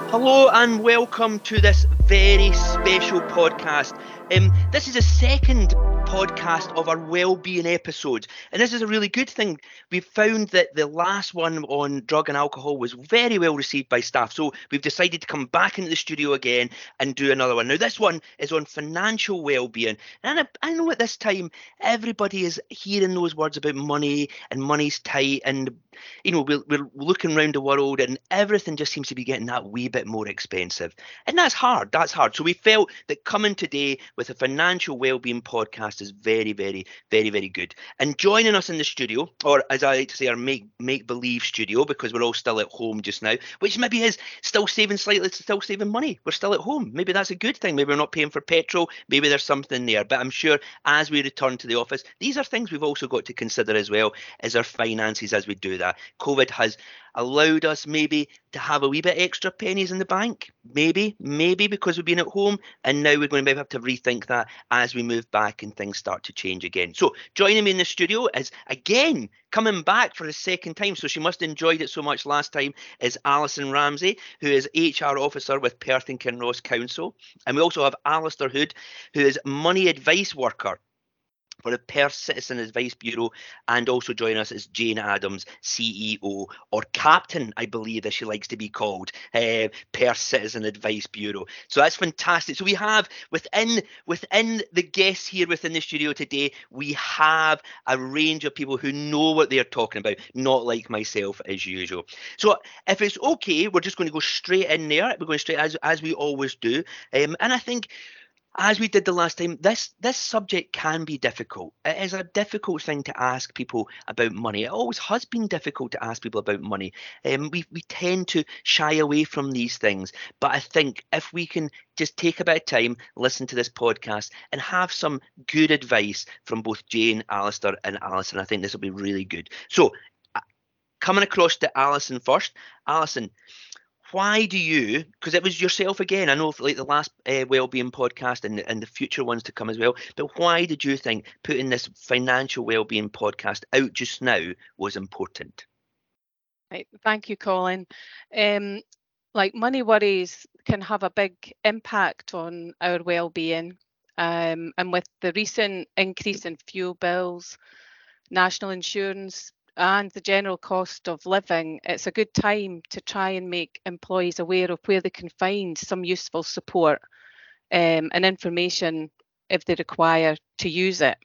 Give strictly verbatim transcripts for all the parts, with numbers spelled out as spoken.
Hello and welcome to this very special podcast. Um, this is the second podcast of our well-being episodes, and this is a really good thing. We've found that the last one on drug and alcohol was very well received by staff, so we've decided to come back into the studio again and do another one. Now, this one is on financial well-being, and I, I know at this time everybody is hearing those words about money and money's tight, and you know we're, we're looking around the world and everything just seems to be getting that wee bit more expensive, and that's hard. That's hard. So we felt that coming today with a financial well-being podcast is very, very, very, very good. And joining us in the studio, or as I like to say, our make make believe studio, because we're all still at home just now, which maybe is still saving slightly, still saving money. We're still at home. Maybe that's a good thing. Maybe we're not paying for petrol. Maybe there's something there. But I'm sure as we return to the office, these are things we've also got to consider as well as our finances as we do that. COVID has allowed us maybe to have a wee bit extra pennies in the bank, maybe, maybe because we've been at home, and now we're going to maybe have to rethink that as we move back and things start to change again. So joining me in the studio is, again, coming back for the second time, so she must have enjoyed it so much last time, is Alison Ramsey, who is H R officer with Perth and Kinross Council. And we also have Alistair Hood, who is money advice worker for the Perth Citizen Advice Bureau, and also joining us is Jane Adams, C E O, or Captain, I believe, as she likes to be called, uh, Perth Citizen Advice Bureau. So that's fantastic. So we have within within the guests here within the studio today, we have a range of people who know what they're talking about, not like myself as usual. So if it's okay, we're just going to go straight in there. We're going straight as as we always do, um, and I think, as we did the last time, this this subject can be difficult. It is a difficult thing to ask people about money. It always has been difficult to ask people about money. Um, we we tend to shy away from these things. But I think if we can just take a bit of time, listen to this podcast, and have some good advice from both Jane, Alistair, and Alison, I think this will be really good. So, uh, coming across to Alison first. Alison, why do you, because it was yourself again, I know, like the last uh, wellbeing podcast and, and the future ones to come as well, but why did you think putting this financial wellbeing podcast out just now was important? Right. Thank you, Colin. Um, like money worries can have a big impact on our well-being. Um, and with the recent increase in fuel bills, national insurance, and the general cost of living, it's a good time to try and make employees aware of where they can find some useful support um, and information if they require to use it.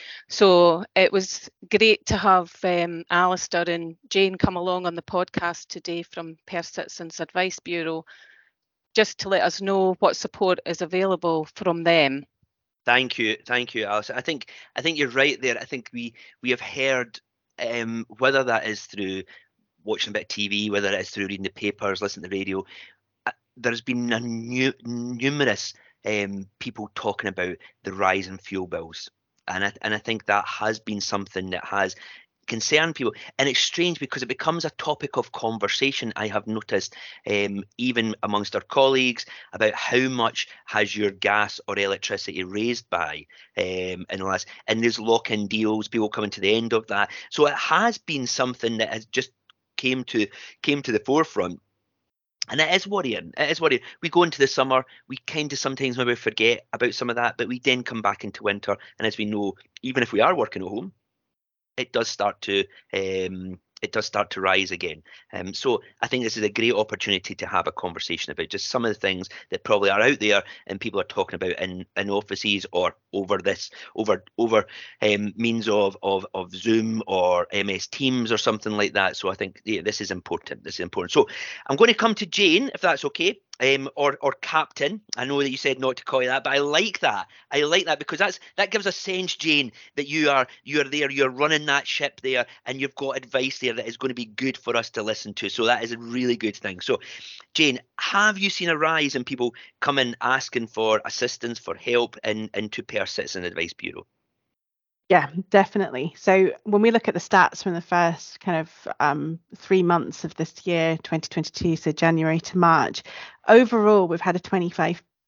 So it was great to have um, Alistair and Jane come along on the podcast today from Perth Citizens Advice Bureau, just to let us know what support is available from them. Thank you, thank you, Alison. I think I think you're right there. I think we we have heard, um, whether that is through watching a bit of T V, whether it is through reading the papers, listening to the radio, uh, there's been a new, numerous um, people talking about the rise in fuel bills, and I, and I think that has been something that has concerned people. And it's strange because it becomes a topic of conversation, I have noticed, um, even amongst our colleagues, about how much has your gas or electricity raised by um, in the last, and there's lock-in deals, people coming to the end of that. So it has been something that has just came to came to the forefront. And it is worrying. It is worrying. We go into the summer, we kind of sometimes maybe forget about some of that, but we then come back into winter. And as we know, even if we are working at home, it does start to um, it does start to rise again. Um, so I think this is a great opportunity to have a conversation about just some of the things that probably are out there and people are talking about in, in offices or over this over over um, means of, of of Zoom or M S Teams or something like that. So I think, yeah, this is important. This is important. So I'm going to come to Jane, if that's okay. Um, or or Captain. I know that you said not to call you that, but I like that. I like that because that's that gives a sense, Jane, that you are you are there, you're running that ship there, and you've got advice there that is going to be good for us to listen to. So that is a really good thing. So, Jane, have you seen a rise in people coming asking for assistance, for help in into Perth Citizen Advice Bureau? Yeah, definitely. So when we look at the stats from the first kind of um, three months of this year, twenty twenty-two, so January to March, overall, we've had a twenty-five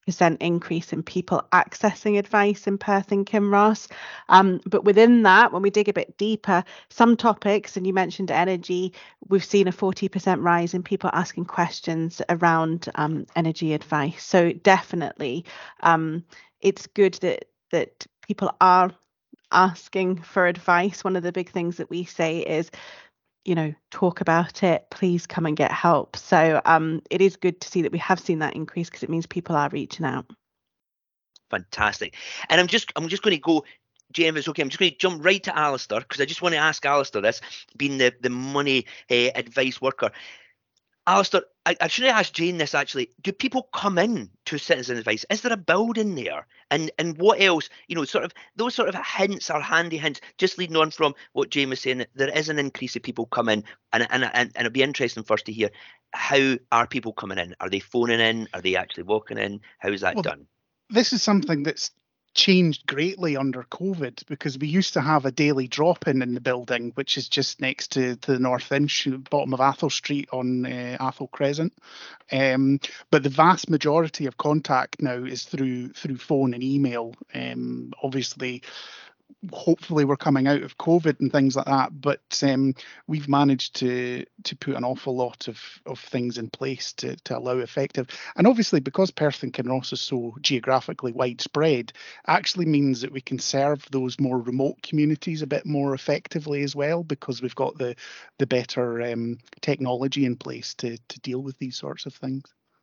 percent increase in people accessing advice in Perth and Kinross. Um, but within that, when we dig a bit deeper, some topics, and you mentioned energy, we've seen a forty percent rise in people asking questions around um, energy advice. So definitely, um, it's good that that people are asking for advice. One of the big things that we say is, you know, talk about it, please come and get help. So um, it is good to see that we have seen that increase, because it means people are reaching out. Fantastic. And I'm just I'm just going to go, Jane, if it's okay, I'm just going to jump right to Alistair, because I just want to ask Alistair this, being the, the money uh, advice worker. Alistair, I, I should have asked Jane this actually. Do people come in to citizen advice? Is there a building there? And and what else? You know, sort of those sort of hints are handy hints. Just leading on from what Jane was saying, there is an increase of people come in, and and and, and it'd be interesting first to hear, how are people coming in? Are they phoning in? Are they actually walking in? How is that Well, done? This is something that's changed greatly under COVID, because we used to have a daily drop-in in the building, which is just next to, to the North Inch, bottom of Athol Street on uh, Athol Crescent. Um, but the vast majority of contact now is through through phone and email. Um, obviously, hopefully we're coming out of COVID and things like that, but um, we've managed to to put an awful lot of, of things in place to, to allow effective. And obviously, because Perth and Kinross is so geographically widespread, actually means that we can serve those more remote communities a bit more effectively as well, because we've got the the better um, technology in place to to deal with these sorts of things.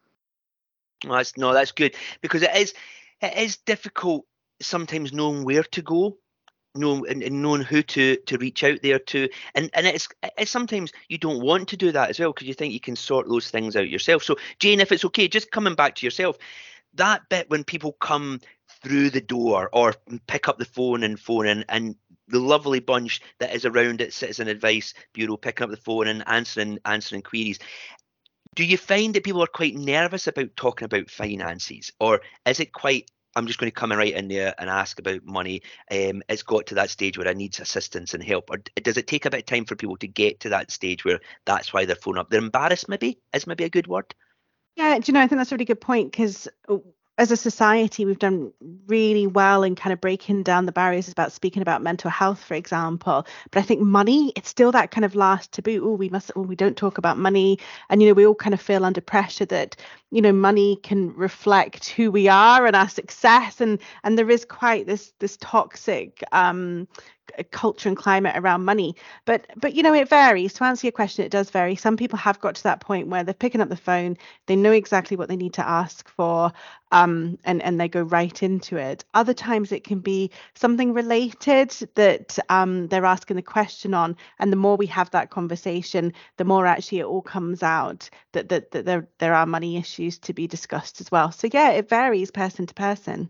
Well, that's no, that's good, because it is it is difficult sometimes knowing where to go. Know and, and knowing who to to reach out there to, and and it's, it's sometimes you don't want to do that as well, because you think you can sort those things out yourself. So Jane, if it's okay, just coming back to yourself, that bit when people come through the door or pick up the phone and phone in, and the lovely bunch that is around at Citizen Advice Bureau picking up the phone and answering answering queries, do you find that people are quite nervous about talking about finances, or is it quite, I'm just going to come right in there and ask about money? Um, it's got to that stage where I need assistance and help, or does it take a bit of time for people to get to that stage where that's why they're phoning up? They're embarrassed, maybe, is maybe a good word. Yeah, do you know, I think that's a really good point, because as a society, we've done really well in kind of breaking down the barriers about speaking about mental health, for example. But I think money, it's still that kind of last taboo. Oh, we must, oh, we don't talk about money. And, you know, we all kind of feel under pressure that, you know, money can reflect who we are and our success. And and there is quite this this toxic um culture and climate around money. But but you know, it varies. To answer your question, it does vary. Some people have got to that point where they're picking up the phone, they know exactly what they need to ask for, um and and they go right into it. Other times it can be something related that um they're asking the question on, and the more we have that conversation, the more actually it all comes out that that, that there there are money issues to be discussed as well. So yeah, it varies person to person.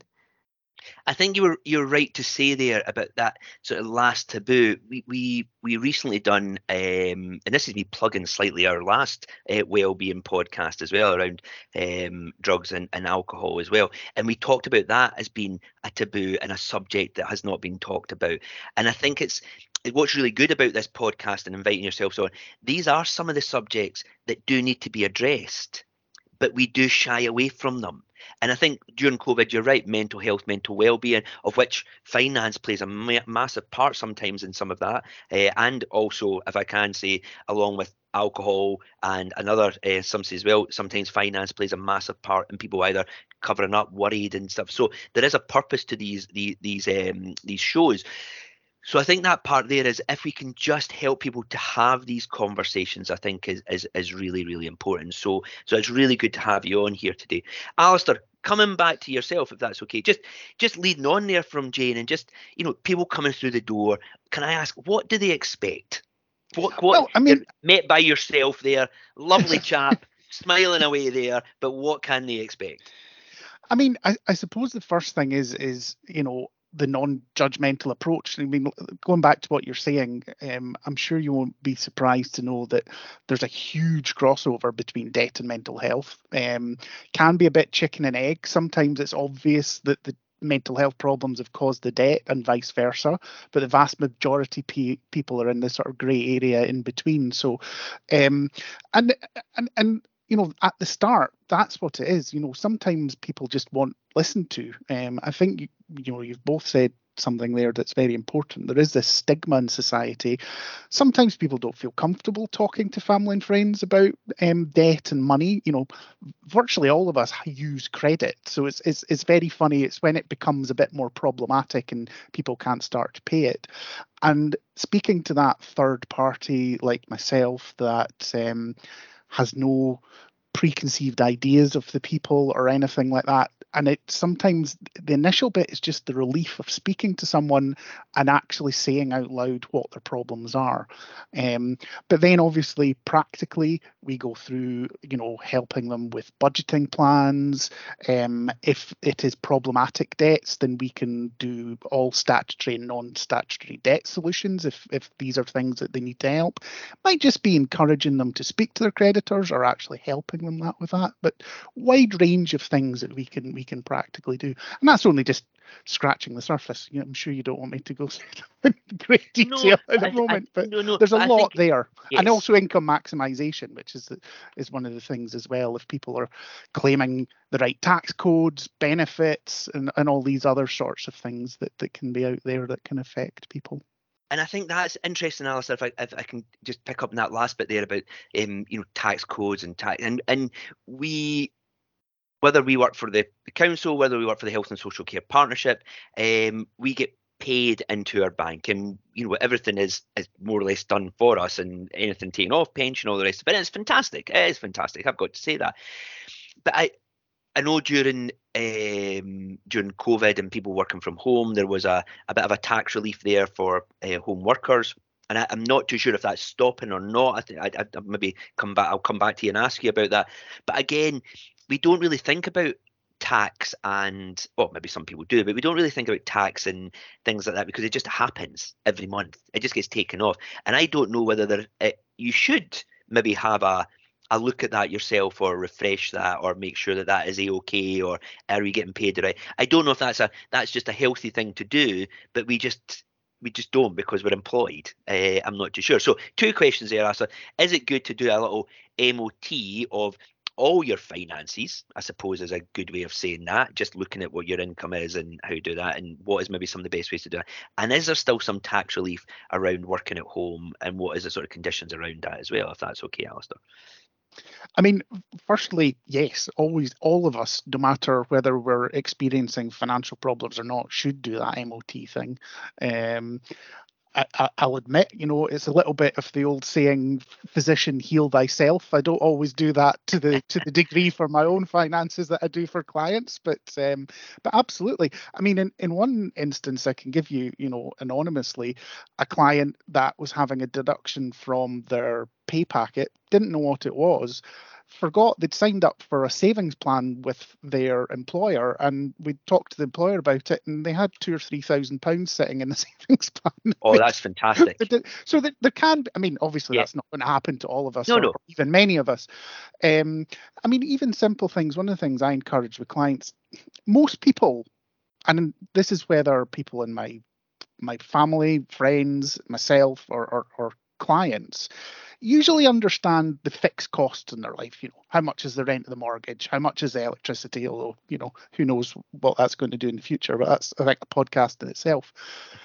I think you were you're right to say there about that sort of last taboo. We we we recently done, um, and this is me plugging slightly our last uh, wellbeing podcast as well, around um, drugs and, and alcohol as well, and we talked about that as being a taboo and a subject that has not been talked about. And I think it's what's really good about this podcast and inviting yourselves on. These are some of the subjects that do need to be addressed, but we do shy away from them. And I think during COVID, you're right, mental health, mental well-being, of which finance plays a ma- massive part sometimes in some of that. Uh, and also, if I can say, along with alcohol and another uh, substance as well, sometimes finance plays a massive part in people either covering up, worried and stuff. So there is a purpose to these, these, these, um, these shows. So I think that part there is, if we can just help people to have these conversations, I think is is, is really, really important. So so it's really good to have you on here today. Alistair, coming back to yourself, if that's okay, just just leading on there from Jane, and just, you know, people coming through the door, can I ask, what do they expect? What, what Well, I mean, you're met by yourself there, lovely chap, smiling away there, but what can they expect? I mean, I, I suppose the first thing is, is you know, the non-judgmental approach. I mean, going back to what you're saying, um, I'm sure you won't be surprised to know that there's a huge crossover between debt and mental health. Um, can be a bit chicken and egg. Sometimes it's obvious that the mental health problems have caused the debt and vice versa, but the vast majority pe- people are in this sort of grey area in between. So, um, and and and. You you know, at the start, that's what it is. You know, sometimes people just want listened to. Um, I think, you, you know, you've both said something there that's very important. There is this stigma in society. Sometimes people don't feel comfortable talking to family and friends about um, debt and money. You know, virtually all of us use credit, so it's it's it's very funny. It's when it becomes a bit more problematic and people can't start to pay it. And speaking to that third party like myself that um, has no preconceived ideas of the people or anything like that. And it sometimes the initial bit is just the relief of speaking to someone and actually saying out loud what their problems are. Um, but then obviously practically we go through, you know, helping them with budgeting plans. Um, if it is problematic debts, then we can do all statutory and non-statutory debt solutions if, if these are things that they need to help. Might just be encouraging them to speak to their creditors or actually helping them that with that. But wide range of things that we can we can practically do, and that's only just scratching the surface. You know, I'm sure you don't want me to go into great detail No, at the I, moment, I, but no, no, there's a but I lot think, there, yes. and also income maximization, which is the, is one of the things as well. If people are claiming the right tax codes, benefits, and, and all these other sorts of things that, that can be out there that can affect people. And I think that's interesting, Alistair, if I, if I can just pick up on that last bit there about um, you know, tax codes and tax, and and we, whether we work for the, the council, whether we work for the Health and Social Care Partnership, um, we get paid into our bank, and you know, everything is is more or less done for us, and anything taken off, pension, all the rest of it. It's fantastic. It is fantastic. I've got to say that. But I I know during um, during COVID and people working from home, there was a, a bit of a tax relief there for uh, home workers, and I, I'm not too sure if that's stopping or not. I think I, I maybe come back. I'll come back to you and ask you about that. But again, we don't really think about tax and, well, maybe some people do, but we don't really think about tax and things like that because it just happens every month. It just gets taken off, and I don't know whether there it, you should maybe have a a look at that yourself or refresh that or make sure that that is a-okay, or are we getting paid right? I don't know if that's a that's just a healthy thing to do, but we just we just don't because we're employed. Uh, I'm not too sure. So two questions there, Asa. Is it good to do a little M O T of all your finances, I suppose is a good way of saying that, just looking at what your income is and how you do that and what is maybe some of the best ways to do it? And is there still some tax relief around working at home, and what is the sort of conditions around that as well, if that's okay, Alistair? I mean, firstly, yes, always, all of us, no matter whether we're experiencing financial problems or not, should do that M O T thing. Um, I, I, I'll admit, you know, it's a little bit of the old saying, "Physician, heal thyself." I don't always do that to the to the degree for my own finances that I do for clients, but um, but absolutely. I mean, in, in one instance, I can give you, you know, anonymously, a client that was having a deduction from their pay packet, didn't know what it was, forgot they'd signed up for a savings plan with their employer, and we talked to the employer about it, and they had two or three thousand pounds sitting in the savings plan. Oh, that's fantastic. So that there can be, I mean, obviously Yeah. that's not going to happen to all of us, No, or, no. or even many of us. Um, I mean, even simple things. One of the things I encourage with clients, most people, and this is whether people in my my family, friends, myself, or or, or clients, usually understand the fixed costs in their life. You know, how much is the rent of the mortgage? How much is the electricity? Although, you know, who knows what that's going to do in the future, but that's, I think, a podcast in itself.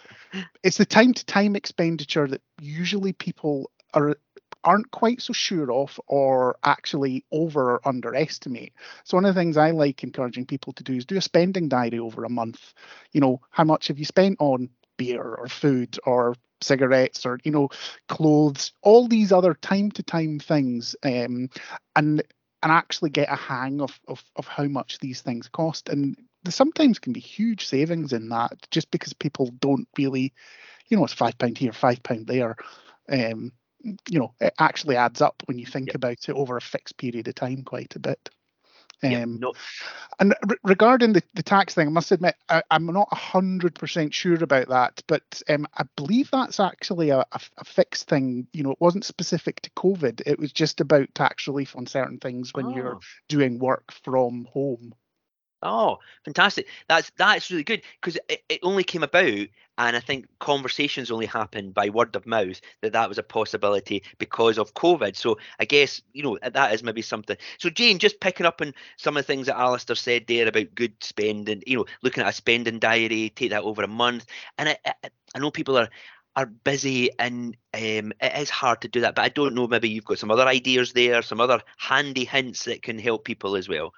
It's the time to time expenditure that usually people are aren't quite so sure of, or actually over or underestimate. So one of the things I like encouraging people to do is do a spending diary over a month. You know, how much have you spent on beer or food or cigarettes or, you know, clothes, all these other time to time things, um, and and actually get a hang of, of of how much these things cost. And there sometimes can be huge savings in that, just because people don't really, you know, it's five pound here, five pound there. Um, you know, it actually adds up when you think Yep. about it over a fixed period of time quite a bit. Um, Yep, no. And re- regarding the, the tax thing, I must admit, I, I'm not one hundred percent sure about that, but um, I believe that's actually a, a, a fixed thing. You know, it wasn't specific to COVID. It was just about tax relief on certain things when Oh. you're doing work from home. Oh, fantastic. That's that's really good because it, it only came about, and I think conversations only happened by word of mouth that that was a possibility because of COVID. So I guess, you know, that is maybe something. So Jane, just picking up on some of the things that Alistair said there about good spending, you know, looking at a spending diary, take that over a month. And I, I, I know people are are busy and um, it is hard to do that, but I don't know, maybe you've got some other ideas there, some other handy hints that can help people as well.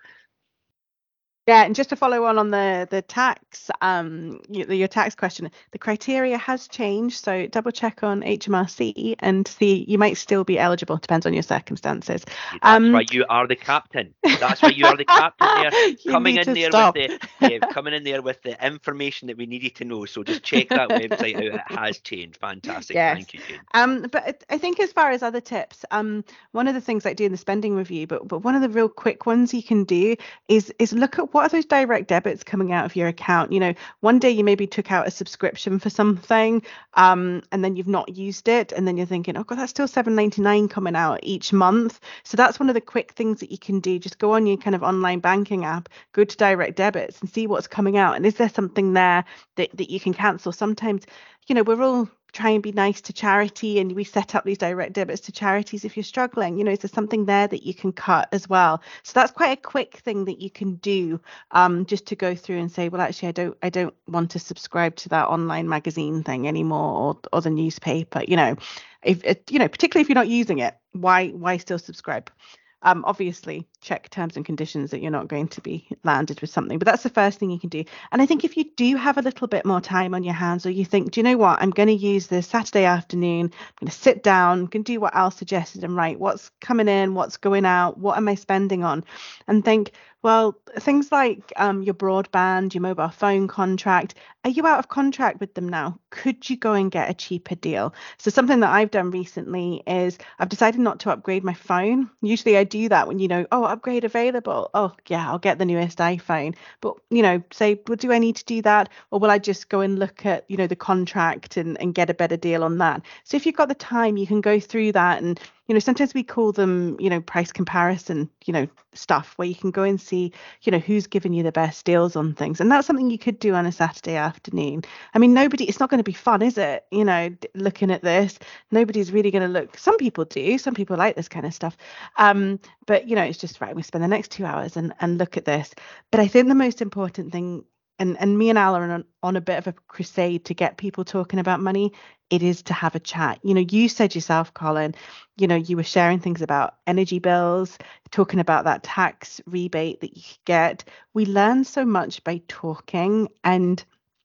Yeah, and just to follow on on the the tax, um, your, your tax question, the criteria has changed. So double check on H M R C and see, you might still be eligible. Depends on your circumstances. That's Um, why you are the captain. That's why you are the captain there, you coming need in to there stop. with the yeah, coming in there with the information that we needed to know. So just check that website out. It has changed. Fantastic. Yes. Thank you, Jane. Um, but I think as far as other tips, um, one of the things I do in the spending review, but but one of the real quick ones you can do is is look at what are those direct debits coming out of your account. You know, one day you maybe took out a subscription for something, um, and then you've not used it, and then you're thinking, oh God, that's still seven ninety-nine coming out each month. So that's one of the quick things that you can do. Just go on your kind of online banking app, go to direct debits, and see what's coming out, and is there something there that that you can cancel. Sometimes, you know, we're all try and be nice to charity, and we set up these direct debits to charities. If you're struggling, you know, is there something there that you can cut as well? So that's quite a quick thing that you can do, um, just to go through and say, well, actually, I don't, I don't want to subscribe to that online magazine thing anymore, or, or the newspaper. You know, if it, you know, particularly if you're not using it, why, why still subscribe? Um, obviously, check terms and conditions that you're not going to be landed with something. But that's the first thing you can do. And I think if you do have a little bit more time on your hands, or you think, do you know what, I'm going to use this Saturday afternoon, I'm going to sit down, I'm going to do what Al suggested and write what's coming in, what's going out, what am I spending on? And think, well, things like um, your broadband, your mobile phone contract, are you out of contract with them now? Could you go and get a cheaper deal? So something that I've done recently is I've decided not to upgrade my phone. Usually I do that when, you know, oh, upgrade available. Oh, yeah, I'll get the newest iPhone. But, you know, say, well, do I need to do that? Or will I just go and look at, you know, the contract and, and get a better deal on that? So if you've got the time, you can go through that. And, you know, sometimes we call them, you know, price comparison, you know, stuff where you can go and see, you know, who's giving you the best deals on things. And that's something you could do on a Saturday afternoon. I mean, nobody, it's not going to be fun, is it? You know, d- looking at this, nobody's really going to look. Some people do. Some people like this kind of stuff. Um, but, you know, it's just right. We spend the next two hours and, and look at this. But I think the most important thing, and, and me and Al are on, on a bit of a crusade to get people talking about money, it is to have a chat. You know, you said yourself, Colin, you know, you were sharing things about energy bills, talking about that tax rebate that you get. We learn so much by talking. And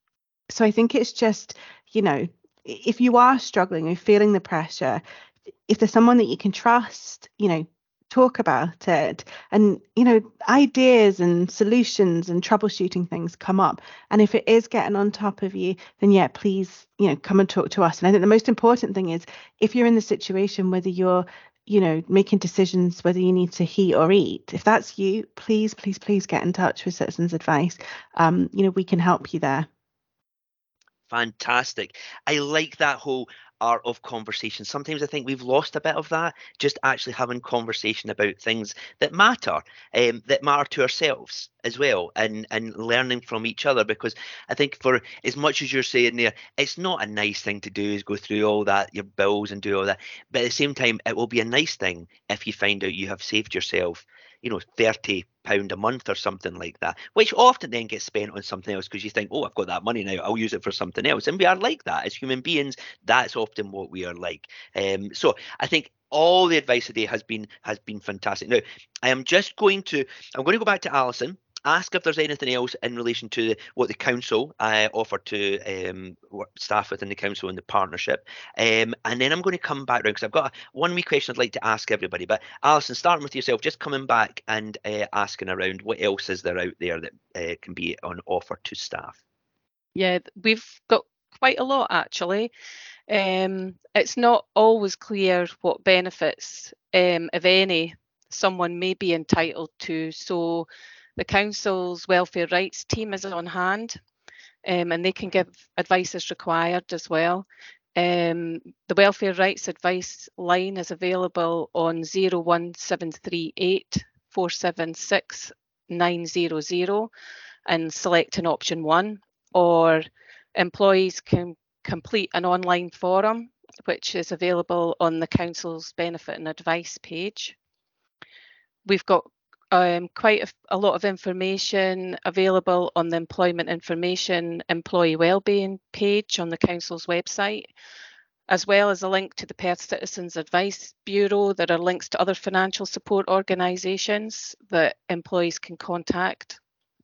so I think it's just, you know, if you are struggling or feeling the pressure, if there's someone that you can trust, you know, talk about it. And, you know, ideas and solutions and troubleshooting things come up. And if it is getting on top of you, then yeah, please, you know, come and talk to us. And I think the most important thing is, if you're in the situation, whether you're, you know, making decisions whether you need to heat or eat, if that's you, please, please, please get in touch with Citizens Advice. Um, you know, we can help you there. Fantastic. I like that whole art of conversation. Sometimes I think we've lost a bit of that, just actually having conversation about things that matter, um, that matter to ourselves as well, and and learning from each other. Because I think, for as much as you're saying there, it's not a nice thing to do is go through all that, your bills and do all that. But at the same time, it will be a nice thing if you find out you have saved yourself, you know, thirty pound a month or something like that, which often then gets spent on something else because you think, oh, I've got that money now, I'll use it for something else. And we are like that as human beings. That's often what we are like. Um, so I think all the advice today has been has been fantastic. Now, I am just going to I'm going to go back to Alison, ask if there's anything else in relation to what the council uh, offered to um, staff within the council and the partnership. Um, and then I'm going to come back around because I've got a, one wee question I'd like to ask everybody. But Alison, starting with yourself, just coming back and uh, asking around, what else is there out there that uh, can be on offer to staff? Yeah, we've got quite a lot actually. Um, it's not always clear what benefits, um, if any, someone may be entitled to. So the council's welfare rights team is on hand, um, and they can give advice as required as well. Um, the welfare rights advice line is available on zero one seven three eight four seven six nine hundred and selecting option one, or employees can complete an online forum, which is available on the Council's Benefit and Advice page. We've got um, quite a, a lot of information available on the Employment Information Employee Wellbeing page on the Council's website, as well as a link to the Perth Citizens Advice Bureau. There are links to other financial support organisations that employees can contact.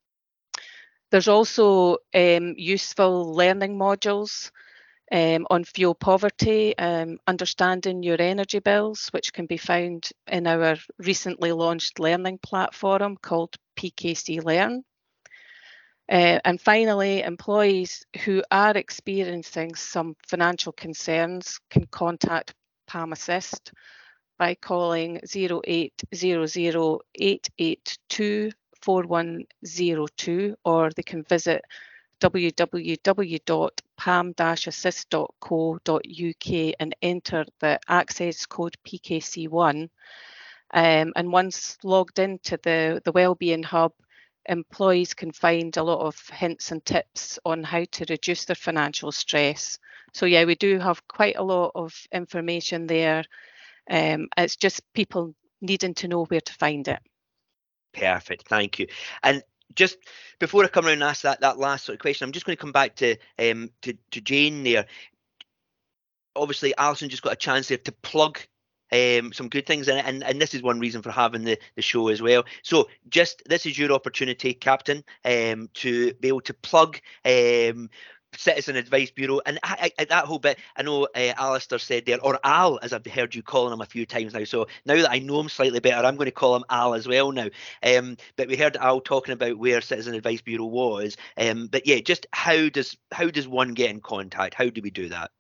There's also um, useful learning modules um, on fuel poverty, um, understanding your energy bills, which can be found in our recently launched learning platform called P K C Learn. Uh, and finally, employees who are experiencing some financial concerns can contact Palm Assist by calling zero eight zero zero eight eight two four one zero two, or they can visit w w w dot palm dash assist dot co dot u k and enter the access code P K C one. Um, and once logged into the, the Wellbeing Hub, employees can find a lot of hints and tips on how to reduce their financial stress. So yeah, we do have quite a lot of information there. Um, it's just people needing to know where to find it. Perfect, thank you. And just before I come around and ask that, that last sort of question, I'm just going to come back to um to, to Jane there. Obviously, Alison just got a chance there to plug um some good things in it, and, and this is one reason for having the, the show as well. So just this is your opportunity, Captain, um to be able to plug um Citizen Advice Bureau, and I, I, that whole bit. I know uh, Alistair said there, or Al, as I've heard you calling him a few times now. So now that I know him slightly better, I'm going to call him Al as well now. Um, but we heard Al talking about where Citizen Advice Bureau was. Um, but yeah, just how does how does one get in contact? How do we do that?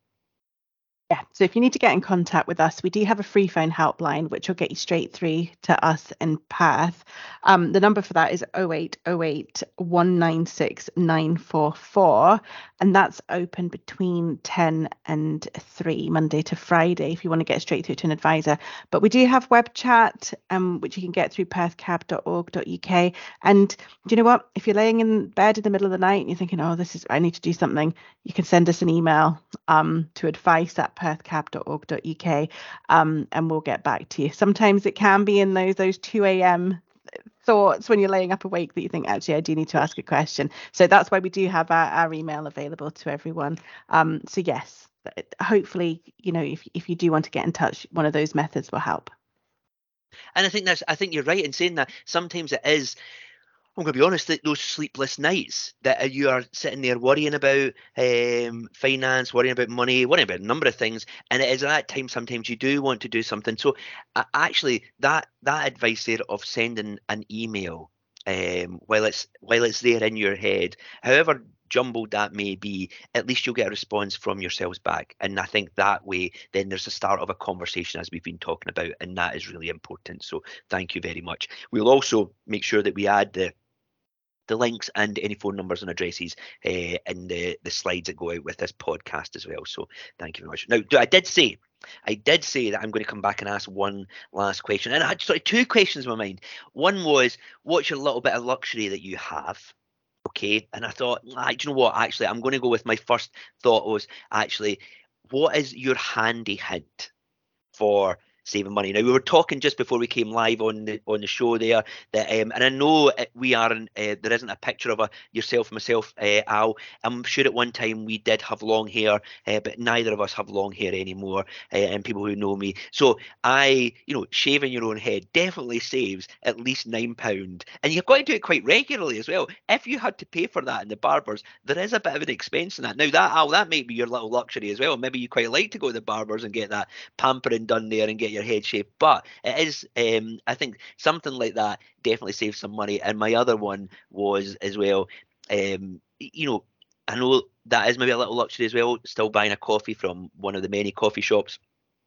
Yeah, so if you need to get in contact with us, we do have a free phone helpline, which will get you straight through to us in Perth. Um, the number for that is oh eight oh eight, one nine six, nine four four, and that's open between ten and three, Monday to Friday, if you want to get straight through to an advisor. But we do have web chat, um, which you can get through perth cab dot org dot u k. And do you know what? If you're laying in bed in the middle of the night and you're thinking, oh, this is, I need to do something, you can send us an email um, to advice at perth cab dot org dot u k, um, and we'll get back to you. Sometimes it can be in those those two a.m. thoughts when you're laying up awake that you think, actually, I do need to ask a question. So that's why we do have our, our email available to everyone. Um, so yes, hopefully, you know, if if you do want to get in touch, one of those methods will help. And I think that's I think you're right in saying that sometimes it is. I'm going to be honest, that those sleepless nights that you are sitting there worrying about um, finance, worrying about money, worrying about a number of things, and it is at that time sometimes you do want to do something. So uh, actually, that that advice there of sending an email um, while it's while it's there in your head, however jumbled that may be, at least you'll get a response from yourselves back. And I think that way, then there's a start of a conversation, as we've been talking about, and that is really important. So thank you very much. We'll also make sure that we add the the links and any phone numbers and addresses uh, in the, the slides that go out with this podcast as well. So thank you very much. Now, I did say, I did say that I'm going to come back and ask one last question. And I had sorry, two questions in my mind. One was, what's your little bit of luxury that you have? Okay. And I thought, ah, do you know what? Actually, I'm going to go with my first thought was actually, what is your handy hint for saving money? Now, we were talking just before we came live on the on the show there that um, and I know we are in, uh, there isn't a picture of a yourself and myself, uh, Al. I'm sure at one time we did have long hair, uh, but neither of us have long hair anymore, uh, and people who know me. So I, you know, shaving your own head definitely saves at least nine pound, and you've got to do it quite regularly as well. If you had to pay for that in the barbers, there is a bit of an expense in that. Now that Al, that might be your little luxury as well. Maybe you quite like to go to the barbers and get that pampering done there and get your head shaved, but it is um I think something like that definitely saves some money. And my other one was as well, um you know, I know that is maybe a little luxury as well, still buying a coffee from one of the many coffee shops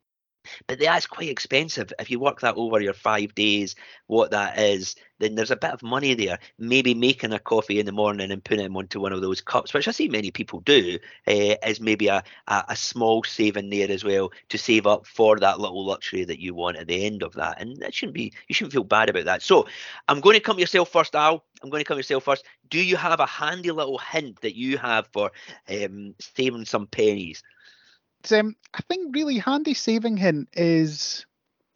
But that's quite expensive. If you work that over your five days, what that is, then there's a bit of money there. Maybe making a coffee in the morning and putting them onto one of those cups, which I see many people do, uh, is maybe a, a, a small saving there as well to save up for that little luxury that you want at the end of that. And that shouldn't be, you shouldn't feel bad about that. So I'm going to come to yourself first, Al. I'm going to come to yourself first. Do you have a handy little hint that you have for um, saving some pennies? Um, I think really handy saving hint is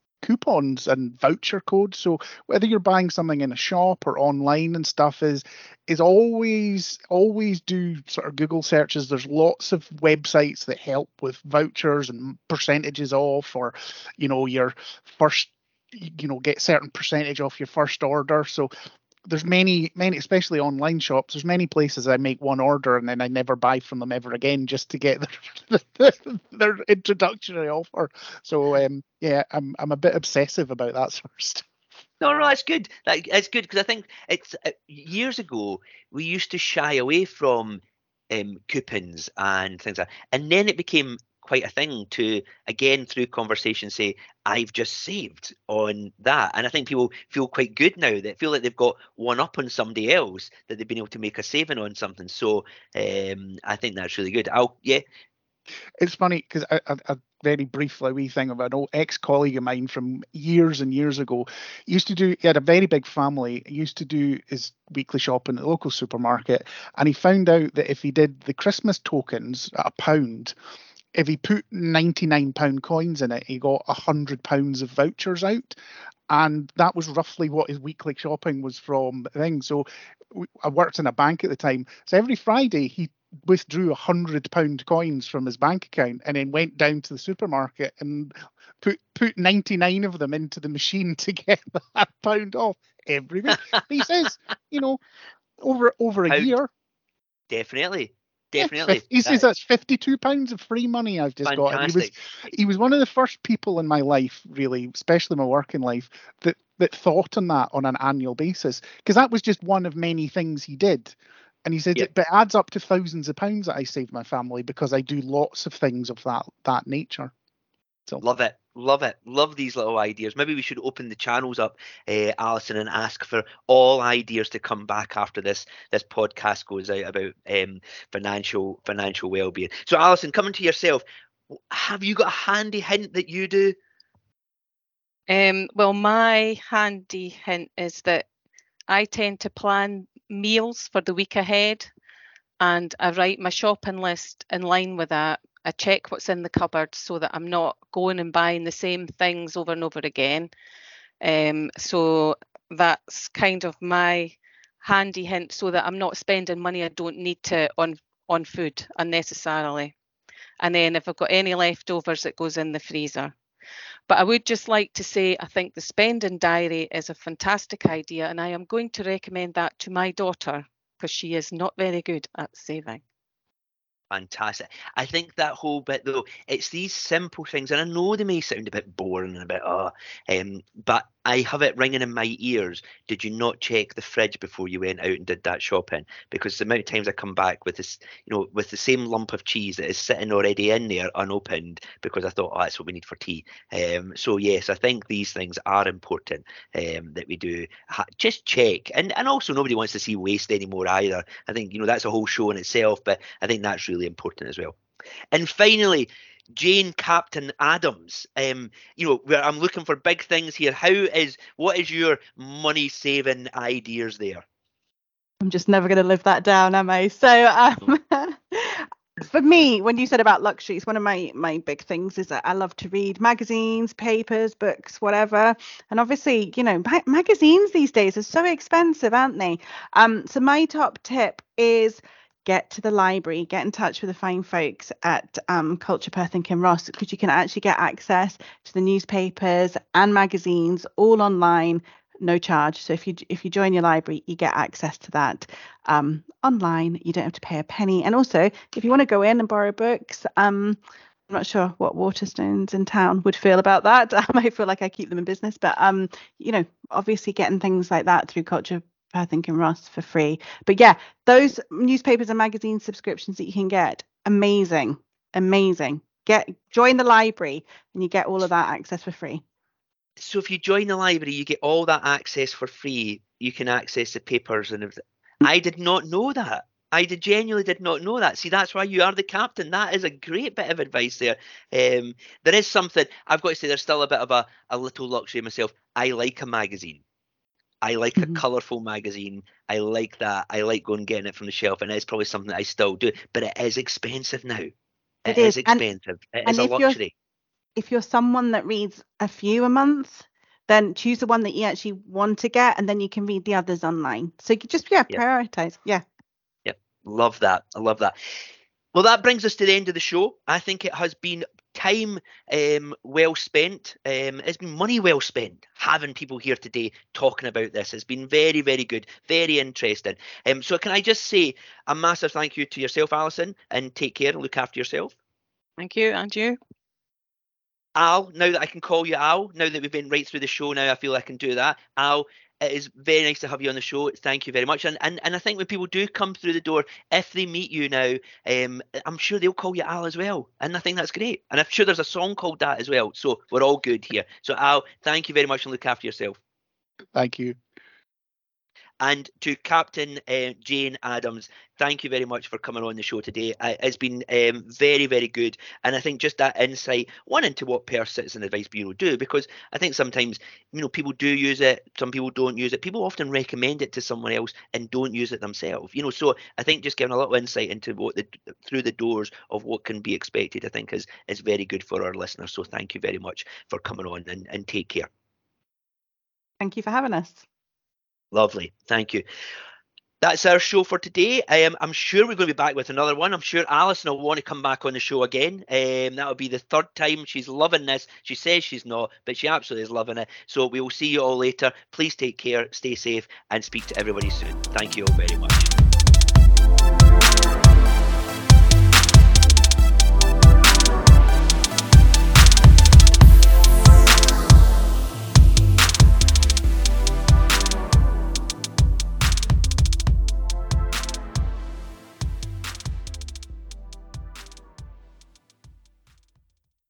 coupons and voucher codes. So whether you're buying something in a shop or online and stuff, is is always always do sort of Google searches. There's lots of websites that help with vouchers and percentages off, or you know, your first, you know, get certain percentage off your first order. So there's many, many, especially online shops, there's many places I make one order and then I never buy from them ever again just to get their, their introductory offer. So um, yeah, I'm I'm a bit obsessive about that sort of stuff. No, no, that's good. That, it's good because I think it's uh, years ago we used to shy away from um, coupons and things like that, and then it became quite a thing to, again, through conversation, say, I've just saved on that. And I think people feel quite good now. They feel like they've got one up on somebody else, that they've been able to make a saving on something. So um, I think that's really good. I'll, yeah. It's funny because a, a, a very briefly wee thing of an old ex-colleague of mine from years and years ago used to do, he had a very big family, he used to do his weekly shopping at the local supermarket, and he found out that if he did the Christmas tokens at a pound, if he put ninety-nine pound coins in it, he got one hundred pounds of vouchers out. And that was roughly what his weekly shopping was from things. So I worked in a bank at the time. So every Friday he withdrew one hundred pound coins from his bank account and then went down to the supermarket and put put ninety-nine of them into the machine to get that pound off every week. He says, you know, over over a Pound. year. Definitely. Definitely. Yeah, he says that's fifty-two pounds of free money I've just Fantastic. got. And he was he was one of the first people in my life, really, especially my working life, that that thought on that on an annual basis, because that was just one of many things he did. And he said, Yep. but it adds up to thousands of pounds that I saved my family because I do lots of things of that that nature. So love it. Love it. Love these little ideas. Maybe we should open the channels up, uh, Alison, and ask for all ideas to come back after this this podcast goes out about um, financial financial well-being. So, Alison, coming to yourself, have you got a handy hint that you do? Um, well, my handy hint is that I tend to plan meals for the week ahead, and I write my shopping list in line with that. I check what's in the cupboard so that I'm not going and buying the same things over and over again. Um, so that's kind of my handy hint, so that I'm not spending money I don't need to on on food unnecessarily. And then if I've got any leftovers, it goes in the freezer. But I would just like to say, I think the spending diary is a fantastic idea, and I am going to recommend that to my daughter because she is not very good at saving. Fantastic. I think that whole bit, though, it's these simple things, and I know they may sound a bit boring and a bit, oh, um, but I have it ringing in my ears. Did you not check the fridge before you went out and did that shopping? Because the amount of times I come back with this, you know, with the same lump of cheese that is sitting already in there unopened because I thought, oh, that's what we need for tea. Um, so yes, I think these things are important um, that we do. Ha- just check, and and also nobody wants to see waste anymore either. I think, you know, that's a whole show in itself, but I think that's really important as well. And finally, Jane Captain Adams, um, you know, where I'm looking for big things here. How is, what is your money saving ideas there? I'm just never going to live that down, am I? So um, for me, when you said about luxuries, one of my my big things is that I love to read magazines, papers, books, whatever. And obviously, you know, ma- magazines these days are so expensive, aren't they? Um, so my top tip is get to the library, get in touch with the fine folks at um, Culture Perth and Kinross, because you can actually get access to the newspapers and magazines all online, no charge. So if you if you join your library, you get access to that um, online. You don't have to pay a penny. And also, if you want to go in and borrow books, um, I'm not sure what Waterstones in town would feel about that. I might feel like I keep them in business, but um, you know, obviously getting things like that through Culture Perth and Kinross for free. But yeah, those newspapers and magazine subscriptions that you can get, amazing, amazing. get join the library and you get all of that access for free. So if you join the library, you get all that access for free. You can access the papers and everything. I did not know that. I did genuinely did not know that. See, that's why you are the captain. That is a great bit of advice there. Um, there is something, I've got to say, there's still a bit of a, a little luxury myself. I like a magazine. I like Mhm. a colourful magazine. I like that. I like going and getting it from the shelf, and it's probably something that I still do. But it is expensive now. It, It is is. And- expensive. It and is a if you're- luxury. If you're someone that reads a few a month, then choose the one that you actually want to get, and then you can read the others online. So you can just yeah, Yeah. prioritize. Yeah. Love that. I love that. Well, that brings us to the end of the show. I think it has been time um, well spent. Um, it's been money well spent having people here today talking about this. It's been very, very good, very interesting. Um, so can I just say a massive thank you to yourself, Alison, and take care and look after yourself. Thank you, and you. Al, now that I can call you Al, now that we've been right through the show now, I feel I can do that. Al, it is very nice to have you on the show. Thank you very much. And and, and I think when people do come through the door, if they meet you now, um, I'm sure they'll call you Al as well. And I think that's great. And I'm sure there's a song called that as well. So we're all good here. So Al, thank you very much and look after yourself. Thank you. And to Captain uh, Jane Adams, thank you very much for coming on the show today. Uh, it's been um, very, very good. And I think just that insight, one, into what Perth Citizen Advice Bureau do, because I think sometimes, you know, people do use it, some people don't use it. People often recommend it to someone else and don't use it themselves. You know, so I think just giving a little insight into what the through the doors of what can be expected, I think is is very good for our listeners. So thank you very much for coming on, and, and take care. Thank you for having us. Lovely. Thank you. That's our show for today. Um, I'm sure we're going to be back with another one. I'm sure Alison will want to come back on the show again. Um, that'll be the third time. She's loving this. She says she's not, but she absolutely is loving it. So we will see you all later. Please take care, stay safe, and speak to everybody soon. Thank you all very much.